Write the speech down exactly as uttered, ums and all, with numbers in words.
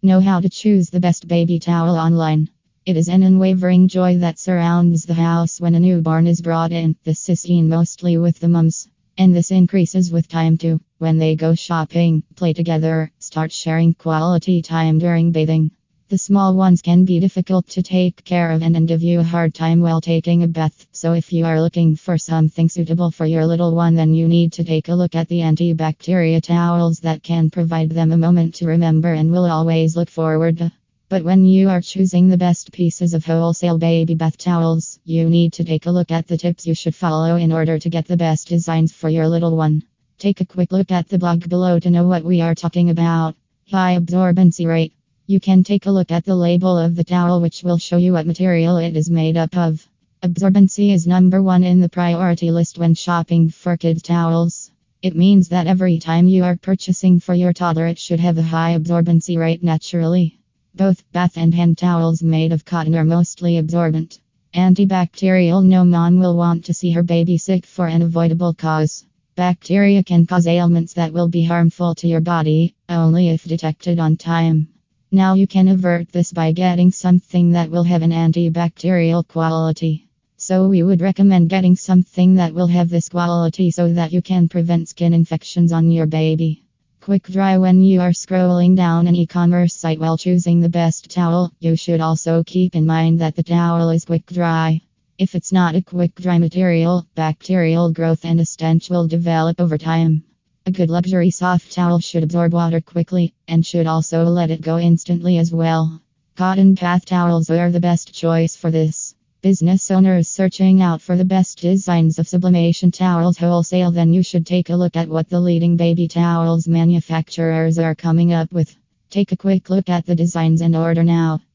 Know how to choose the best baby towel online. It is an unwavering joy that surrounds the house when a newborn is brought in. This is seen mostly with the mums, and this increases with time too. When they go shopping, play together, start sharing quality time during bathing. The small ones can be difficult to take care of and, and give you a hard time while taking a bath. So if you are looking for something suitable for your little one, then you need to take a look at the antibacteria towels that can provide them a moment to remember and will always look forward to. But when you are choosing the best pieces of wholesale baby bath towels, you need to take a look at the tips you should follow in order to get the best designs for your little one. Take a quick look at the blog below to know what we are talking about. High absorbency rate. You can take a look at the label of the towel, which will show you what material it is made up of. Absorbency is number one in the priority list when shopping for kid towels. It means that every time you are purchasing for your toddler, it should have a high absorbency rate naturally. Both bath and hand towels made of cotton are mostly absorbent. Antibacterial. No mom will want to see her baby sick for an avoidable cause. Bacteria can cause ailments that will be harmful to your body, only if detected on time. Now you can avert this by getting something that will have an antibacterial quality. So we would recommend getting something that will have this quality so that you can prevent skin infections on your baby. Quick dry. When you are scrolling down an e-commerce site while choosing the best towel, you should also keep in mind that the towel is quick dry. If it's not a quick dry material, bacterial growth and a stench will develop over time. A good luxury soft towel should absorb water quickly, and should also let it go instantly as well. Cotton bath towels are the best choice for this. Business owners searching out for the best designs of sublimation towels wholesale, then you should take a look at what the leading baby towels manufacturers are coming up with. Take a quick look at the designs and order now.